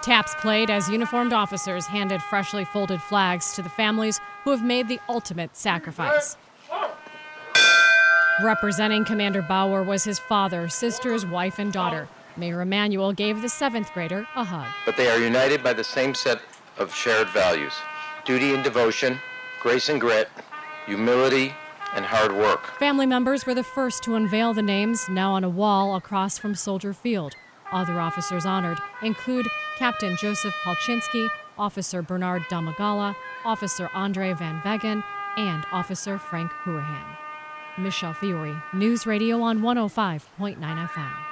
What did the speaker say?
Taps played as uniformed officers handed freshly folded flags to the families who have made the ultimate sacrifice. Representing Commander Bauer was his father, sisters, wife, and daughter. Mayor Emanuel gave the 7th grader a hug. But they are united by the same set of shared values: duty and devotion, grace and grit, humility and hard work. Family members were the first to unveil the names, now on a wall across from Soldier Field. Other officers honored include Captain Joseph Palczynski, Officer Bernard Damagala, Officer Andre Van Vegen, and Officer Frank Hourihan. Michelle Fiore, News Radio on 105.9 FM.